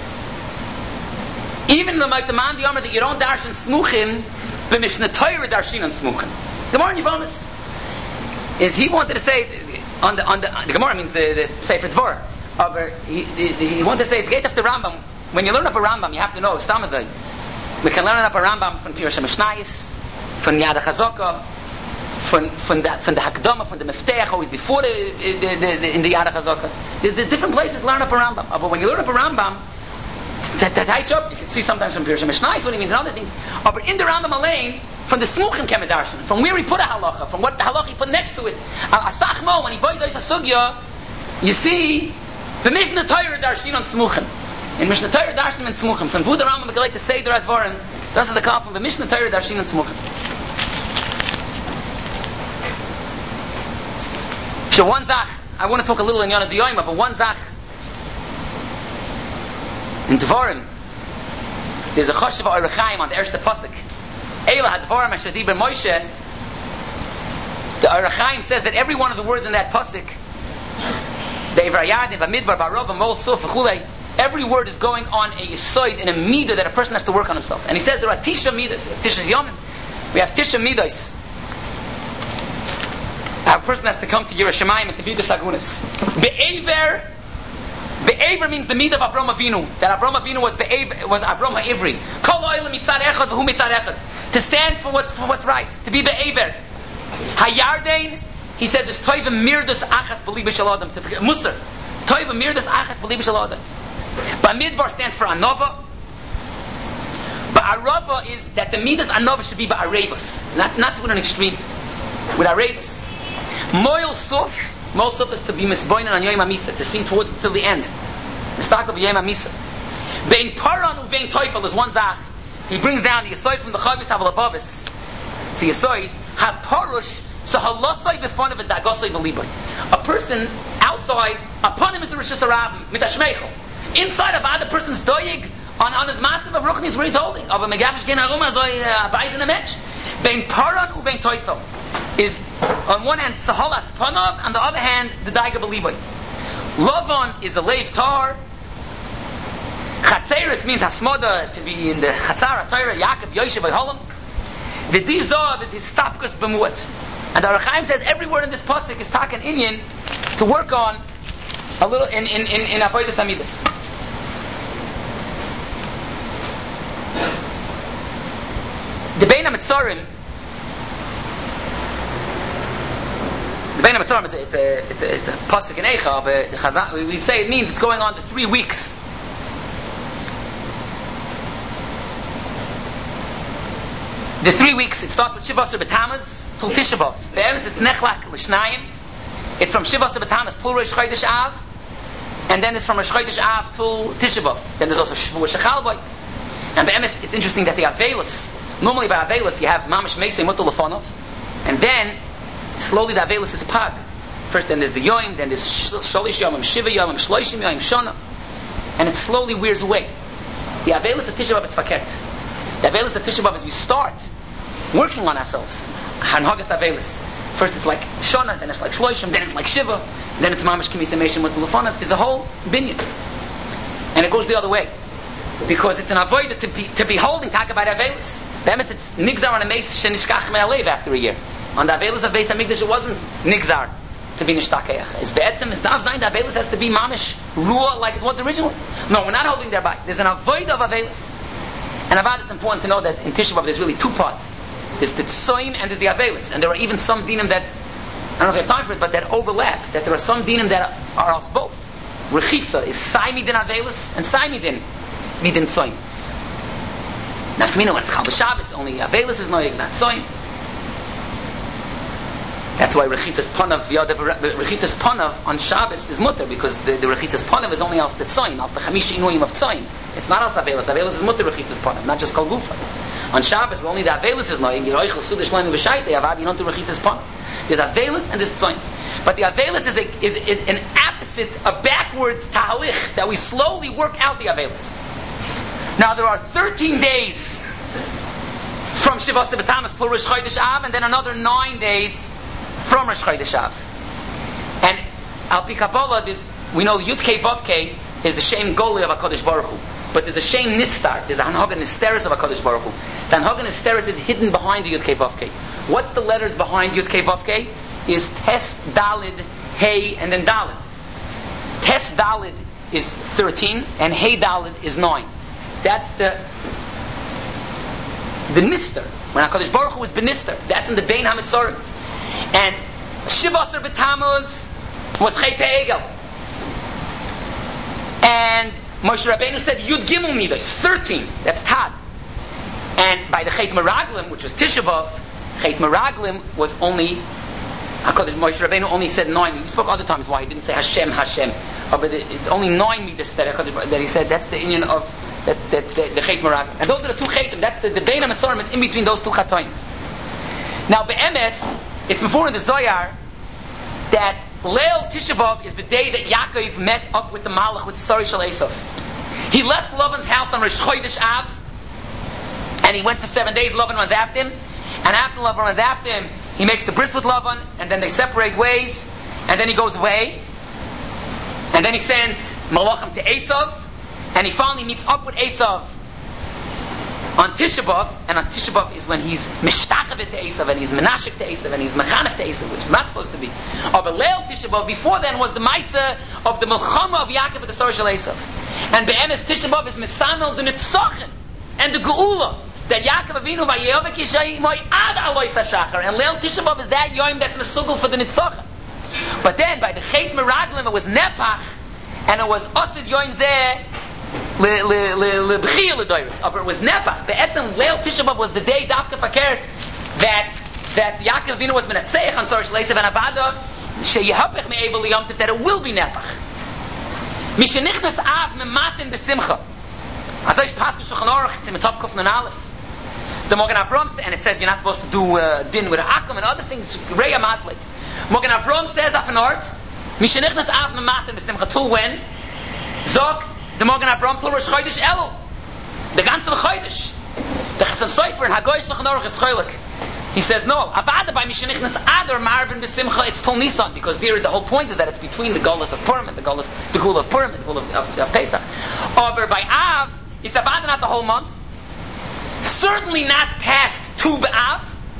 even the man the Yomer that you don't darshan smuchim, the Mishnah Torah darshin on smuchim. Gemara in Yevamis is he wanted to say on the Gemara means the Sefer Dvar. He wanted to say it's gate of the Rambam. When you learn up a Rambam, you have to know Stamazai. We can learn up a Rambam from Pirush HaMishnayis, from Yad HaChazaka, from the Hakdama, from the Mefteach, always before in the Yad HaChazaka. There's different places to learn up a Rambam. But when you learn up a Rambam, that heights up, you can see sometimes from Pirush HaMishnayis what he means and other things. But in the Rambam Alain, from the Smuchim Kemedarshan, from where he put a halacha, from what the halacha he put next to it. Asachmo, when he buys a sugya, you see the Mishnah Torah darshin on Smuchim. In Mishnah Torah darshin on Smuchim. From Vuda Rambam Megaleit the Seder Advarim, this is the call from the Mishnah Torah darshin on Smuchim. So one zach, I want to talk a little in Yonah Diyoima, but one zach in Dvarim, there's a choshev Orechaim on the Ershte Pasuk. Eila HaDvarim Asher Diber Moshe. The Orechaim says that every one of the words in that pasuk, Be'evrayadin, Ba'midbar, Ba'arov, Ba'mol, Suf, V'chulei, every word is going on a yisoid in a midah that a person has to work on himself. And he says there are Tisha midas. Tisha's Yomim. We have Tisha midas. A person has to come to Yerushalayim and to be the Sagunas. Be'ever means the midah of Avram Avinu. That Avram Avinu was Avram Ha'ivri. Kol oilam mitzad echad v'hu mitzad echad. To stand for what's right. To be be'ever. Hayardein, he says, is toiva mirdus achas b'liba shel adam. To forget Musar. Toiva mirdus achas b'liba shel adam. Ba'midbar stands for anova. Ba'arava is that the midas anova should be ba'arebus. Not with an extreme. With arebus. Moil suf is to be misboinen on Yom HaMisa, to see towards till the end. Mistakal b'Yom HaMisa. Bein paran uvein toifel is one zach. He brings down the Yesod from the Chavis Havalapavis. It's the Yesod. Ha parush so halosoi b'fanav and dagosoi v'liboy. A person outside, upon him is the Rosh Hashanah mit hashmeichel. Inside of other person's doyig on his matzav of ruchni is where he's holding. Aber megafish gen harum azoi ba'is in a mensch. Bein paran uvein toifel is on one hand sahalas panav, on the other hand the daiga b'liboy. Lavan is a leiv tar. Chatzeris means hasmoda, to be in the chatzar Torah. Yaakov Yoshev Vayholam. The dizav is his stapkus b'muat. And the Orechaim says every word in this pasuk is taken inyan to work on a little in avodas amidus. The Bein HaMetzarim. The Bein HaMetzarim is it's a pasuk in Eicha, but we say it means it's going on to 3 weeks. The 3 weeks, it starts with Shivasar B'Tamaz till Tisha B'Av. Be'emes it's Nechlak L'Shnayim. It's from Shivasar B'Tamaz till Rosh Chodesh Av, and then it's from Rosh Chodesh Av till Tisha B'Av. Then there's also Shavuot Shechalboy. And Be'emes it's interesting that the Avelis, normally by Avelis you have Mamash Meisei Mutal Lefonov, and then slowly the Avelis is Pag. First then there's the Yoim, then there's Sholish Yomim, Shiva Yomim, Shloishim Yomim, Shona, and it slowly wears away. The Avelis of Tisha B'Av is Fakert. The Avelis of Tisha B'Av is we start working on ourselves. Hanhagas Avelis. First it's like Shona, then it's like Shloishim, then it's like Shiva, then it's Mamash Kimisa Meishim with Lefonov. There's a whole binyan. And it goes the other way. Because it's an avodah to be holding talk about Avelis. The Emes it's Nigzar on a Meis Shenishkach Me'alev after a year. On the Avelis of Beis HaMikdash, it wasn't nigzar to be nishtakeach. It's be'etzem, it's not zayin, the Avelis has to be mamish, ruah, like it was originally. No, we're not holding thereby. There's an avoid of Avelis. And Avad, it's important to know that in Tisha B'Av there's really two parts. There's the tsoim and there's the Avelis. And there are even some dinim that, I don't know if I have time for it, but that overlap. That there are some dinim that are us both. Rechitza is sai midin Avelis and sai midin tsoim. Nafkamina, when it's Chal B'Shabbos, only Avelis is noyeg, not tsoim. That's why Rechitzas Panav on Shabbos is mutter, because the Rechitzas Panav is only als the Tzoyin, als the Chamish Inuim of Tzoyin. It's not als Avelis. Avelis is mutter Rechitzas Panav, not just Kol Gufa. On Shabbos, only the Avelis is noying. Yeroichel Sudesh Leim B'Shaita, Yavad Yinon to Rechitzas Panav. There's Avelis and there's Tzoyin. But the Avelis is an opposite, a backwards tahalich, that we slowly work out the Avelis. Now there are 13 days from Shivas B'Tamas till Rosh Chodesh Av, and then another 9 days from Rosh Chodesh Av. And Al Pi Kabbalah, we know Yud Kei Vav Kei is the Shem Goli of HaKadosh Baruch Hu. But there's a Shem Nistar, there's a Hanhagan Nisteris of HaKadosh Baruch Hu. The Hanhagan Nisteris is hidden behind the Yud Kei Vav Kei. What's the letters behind Yud Kei Vav Kei? Is Tes, Dalid, Hey, and then Dalid. Tes Dalid is 13, and Hey Dalid is 9. That's the Nister. When HaKadosh Baruch Hu is Benister, that's in the Bein HaMitzorim. And Shivasar B'Tammuz was Chet Egel. And Moshe Rabbeinu said Yud Gimel Midas, 13. That's Tad. And by the Chet Meraglim, which was Tisha B'Av, Chet Meraglim was only Moshe Rabbeinu only said 9. We spoke other times why he didn't say Hashem. But it's only 9 midas that he said. That's the union of the Chet Meraglim. And those are the two Chetim. That's the Bein HaMitzorim is in between those two Chatoim. Now Be'emes, it's before in the Zohar that Leil Tisha B'Av is the day that Yaakov met up with the Malach, with the Sari Shal Esav. He left Lavan's house on Rosh Chodesh Av, and he went for 7 days. Lavan runs after him, and after Lavan runs after him, he makes the bris with Lavan, and then they separate ways, and then he goes away, and then he sends Malachim to Esav, and he finally meets up with Esav on Tisha B'Av, and on Tisha B'Av is when he's mishtachavit to Esav, and he's menashik to Esav, and he's mechanef to Esav, which is not supposed to be. But Leil Tisha B'Av, before then, was the Maisa of the Melchama of Yaakov with the Sar Shel Esav. And Be'emes Tisha B'Av is Mesamel the Nitzachim, and the Geula, that Yaakov Avinu by Yehovah Kishai Moi Ad Alois HaShachar, and Leil Tisha B'Av is that Yom that's Mesugel for the Nitzachim. But then, by the Chet Meraglim, it was Nepach, and it was Osid Yom Zeh, Lebchiyah L'Doiris. But it was Nepach. Be'etzem Leil Tisha B'Av was the day Dafka Fakert that Yaakov Avinu was Menatzeich on Sar Shel Esav and Avada Sheyehapech Me'evel L'Yom Tiv, that it will be Nepach. Mishenichnas Av Mematin B'Simcha. Azoy Shpasku Shulchan Aruch, it's in Tov Kuf Nun Aleph. The Mogen Avram says, and it says you're not supposed to do din with Akum and other things. Reya Maslik. Mogen Avram says up in art, Mishenichnas Av Mematin B'Simcha, till when? Zog the Mogen Avram till Rosh Chodesh Elul, the ganze Chodesh. The Chasam Sofer and Hagoy Shulchan Aruch is Choylek. He says no. Avada by Mishenichnas Adar Marvin B'Simcha, it's till Nisan, because there the whole point is that it's between the Golas of Purim and the Gula of Purim and the Gula of Pesach. Or by Av, it's Avada not the whole month. Certainly not past Tu B'Av.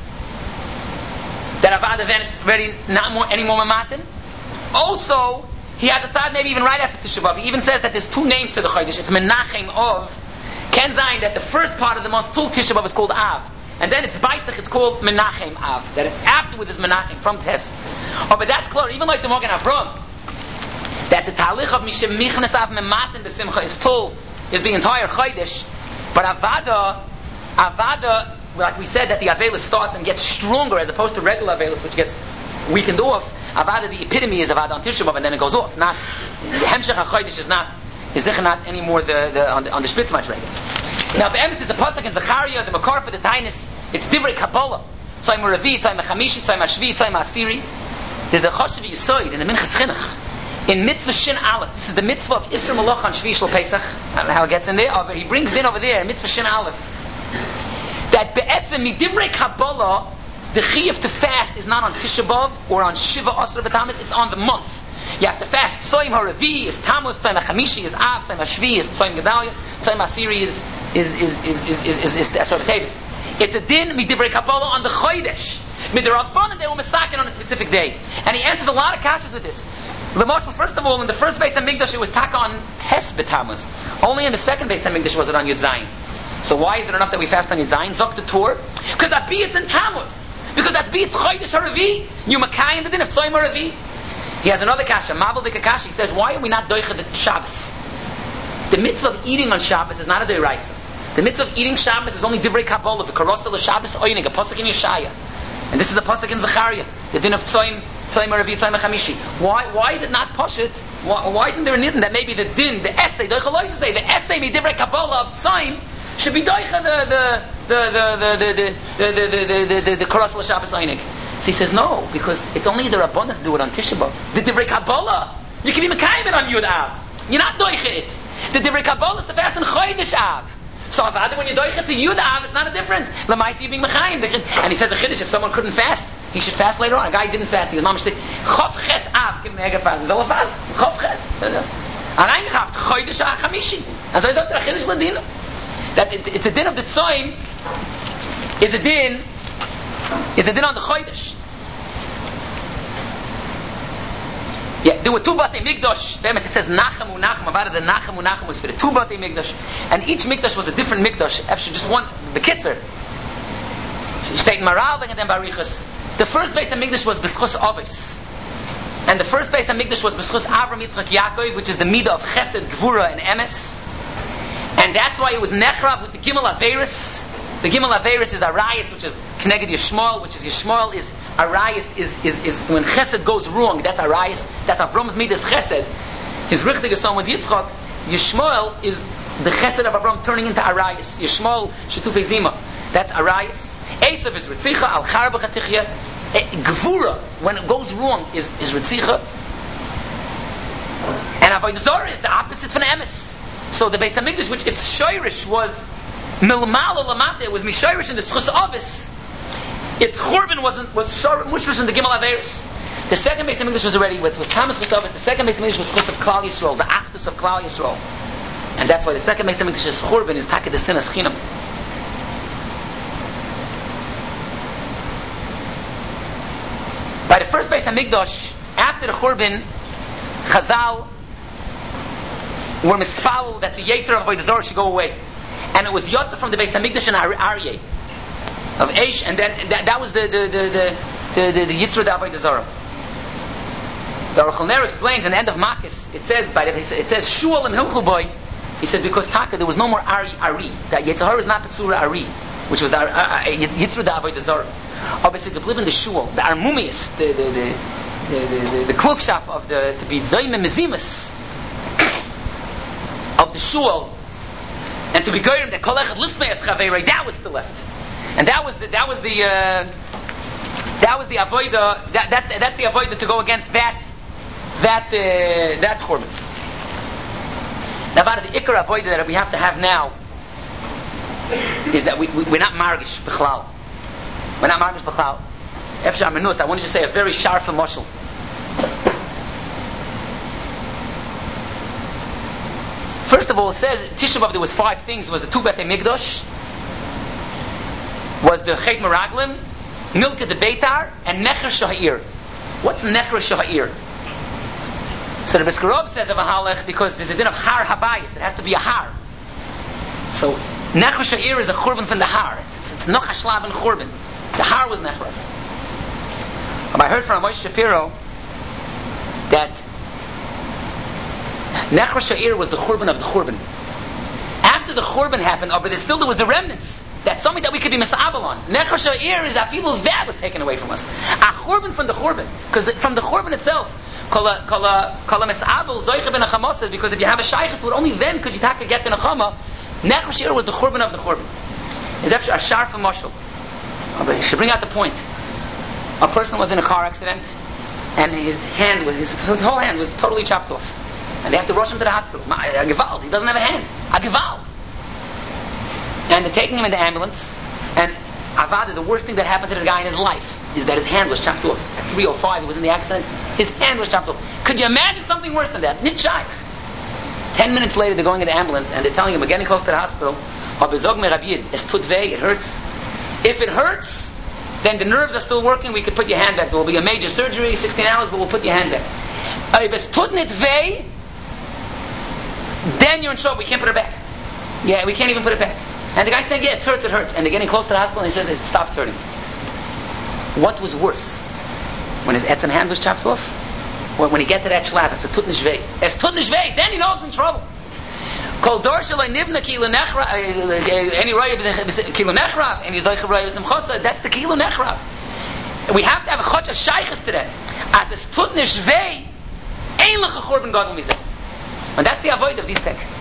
That Avada then it's already not more any more Mamatin. Also, he has a tzad maybe even right after Tisha B'Av. He even says that there's two names to the Chodesh. It's Menachem of Ken Zayin, that the first part of the month till Tisha B'Av is called Av, and then it's Baitzach, it's called Menachem Av. That afterwards is Menachem from Tes. But that's clear. Even like the Mogen Avram, that the Talich of Mishem Michnas Av Mematin B'Simcha is full, is the entire Chodesh. But Avada, like we said, that the Avelis starts and gets stronger as opposed to regular Avelis, which gets weakened off. Avada, the epitome is Avada on Tisha B'Av, and then it goes off. Not the Hemshech HaChodesh is not anymore on the Spitz much regular. Now, the Emes is the pasuk in Zechariah, the Makar for the Tainis. It's Divrei Kabbalah. Tzayim Ravi, Tzayim Chamishi, Tzayim Ashvi, Tzayim Asiri. There's a Choshev Yisoid in the Minchas Chinuch. In Mitzvah Shin Aleph, this is the Mitzvah of Isser Malach on Shvi Shel Pesach. I don't know how it gets in there, but he brings it in over there, Mitzvah Shin Aleph. That Be'etzem Midivrei Kabbalah, the Chiyuv to fast is not on Tisha B'Av or on Shiva Asar B'Tammuz, it's on the month. You have to fast. Tzayim HaRavi is Tammuz, Tzayim HaChamishi is Av, Tzayim HaShvi is Tzayim Gedalia, Tzayim HaSiri is Asar B'Tavis. It's a din Midivrei Kabbalah on the Chodesh. Midrabanan, they were masakin on a specific day. And he answers a lot of kashas with this. L'moshel, first of all, in the first Beis HaMikdash, it was taka on Tes B'Tammuz. Only in the second Beis HaMikdash was it on Yud Zayin. So why is it enough that we fast on Yud Zayin? Zok the Tur. Because that be it's in Tammuz. Because that be it's Chodesh HaRavi. You Makayim the din of Tzoyim HaRavi. He has another kasha, Mabel Dika Kasha. He says, why are we not doicha the Shabbos? The mitzvah of eating on Shabbos is not a deiraisa. The mitzvah of eating Shabbos is only divrei Kabbalah. The karosel of Shabbos oinig, a pasuk in Yeshaya. And this is a pasuk in Zechariah, the din of Tzoyim HaRavi, Tzoyim HaChamishi. Why is it not Pashut? Why isn't there a nidin that maybe the din, the essay, the essay be divrei Kabbalah of Tzoyim should be doicha the karosel of Shabbos oinig? So he says no, because it's only the Rabbanah to do it on Tisha B'Av. The divrei Kabbalah, you can be mekayim it on Yud Av. You're not doicha it. The divrei Kabbalah is the fast in Chodesh Av. So when you doicha to Yud Av, it's not a difference. L'maisi you being mechayim. And he says a chiddush: if someone couldn't fast, he should fast later on. A guy didn't fast; he was mamish sick. Chof ches Av, give mega fast. Is all a fast? Chof ches. Arayim chav Chodesh Chamishi. And so he's up to a chiddush ladina that it's a din of the tzoyim. Is a din on the Chodesh. Yeah, there were two Batei Mikdash. It says Nachamu Nacham. About the Nachamu was for the two Batei Mikdash, and each Mikdash was a different Mikdash. Actually, just one. The Kitzer. State Maral and then Barichas. The first Beis HaMikdash was B'schus Avis, and the first Beis HaMikdash was B'schus Avram Yitzchak Yaakov, which is the midah of Chesed, Gvura, and Emes, and that's why it was Nechrav with the Gimel Averis. The Gimel Averis is Arayis, which is Kneged Yishmael, which is Yishmael is Arayis is when Chesed goes wrong. That's Arayis. That's Avram's midas Chesed. His richtige son was Yitzchak. Yishmael is the Chesed of Avram turning into Arayis. Yishmael Shetufei Zima. That's Arayis. Esav is Ritzicha. Al Charba Chatichya. Gvura, when it goes wrong, is Ritzicha. And Avodah Zarah is the opposite from Emes. So the Beis HaMikdash, which its Shoirish was Milmala Lamate, it was Mishayrish in the Schus Avis. Its Churban was Mushrish in the Gimel Averis. The second Beis HaMikdash was already was Tamas Schus Avis. The second Beis HaMikdash was Schus of Klal Yisrael, the Achdus of Klal Yisrael. And that's why the second Beis HaMikdash's Churban is Taka the Sinas Chinam. By the first Beis HaMikdash, after the Churban, Chazal were mispal that the Yetzer of Avodah Zarah should go away. And it was Yotza from the Beis HaMikdash and Aryeh of Eish, and then that was the Yitzra of Avodah Zarah. The Aruch LaNer explains in the end of Makis, it says Shual and Hilchul Boy. He says because Taka there was no more Ari. That Yitzhar is not the Tzura Ari, which was the Yitzra of Avodah Zarah. Obviously, the live in the Shul, the Armumius, the Klukshaf of to be Zayim Mezimus of the Shul. And to be goyim that kol echad lifnei es chaverei, that was still left, and that was the avodah. That's the avodah to go against that churban. Now, the ikar avodah that we have to have now is that we're not margish b'chlal. We're not margish b'chlal. Efshar minut. I wanted to say a very sharp mashal. First of all, it says Tisha B'Av there was 5 things. It was the 2 Batei Mikdash, was the Chet Meraglim, Milka the Beitar, and Necher Shahir. What's Necher Shahir? So the Beskharov says of a halach because there's a din of Har Habayis. It has to be a Har. So Necher Shahir is a Churban from the Har. It's Noch Hashlav and Churban. The Har was Necher. I heard from Moshe Shapiro that Nechra Sha'ir was the Churban of the Churban. After the Churban happened, but there was the remnants. That's something that we could be misabel on. Nechra Sha'ir is that people that was taken away from us. A Churban from the Churban. Because from the Churban itself, Kala misabel Zoicha ben Achamos, because if you have a Shaykhis, only then could you get ben Achama. Nechra Sha'ir was the Churban of the Churban. It's actually a sharp mashal. But you should bring out the point. A person was in a car accident, and his whole hand was totally chopped off. And they have to rush him to the hospital. A gewalt. He doesn't have a hand. A gewalt. And they're taking him in the ambulance. And Avada, the worst thing that happened to the guy in his life is that his hand was chopped off. At 3:05, he was in the accident. His hand was chopped off. Could you imagine something worse than that? Nitshayach. 10 minutes later, they're going in the ambulance and they're telling him, we're getting close to the hospital. It hurts. If it hurts, then the nerves are still working, we could put your hand back. There will be a major surgery, 16 hours, but we'll put your hand back. If it's tutnit vei, then you're in trouble. We can't put it back. Yeah, we can't even put it back. And the guy's saying, yeah, it hurts. And they're getting close to the hospital, and he says, it stopped hurting. What was worse? When his etzem hand was chopped off? Or when he get to that shlab, it's a tutnish vei. It's tutnish vei, then he knows he's in trouble. Kol dor shalai nibna kilu nechra, any raya kilu nechra, any zaycha raya v'simchosa, that's the kilu nechra. We have to have a chotcha shaychus to that. As it's tutnish vei, ein lecha chorban gadol mizeh. And that's the avoid of these tech.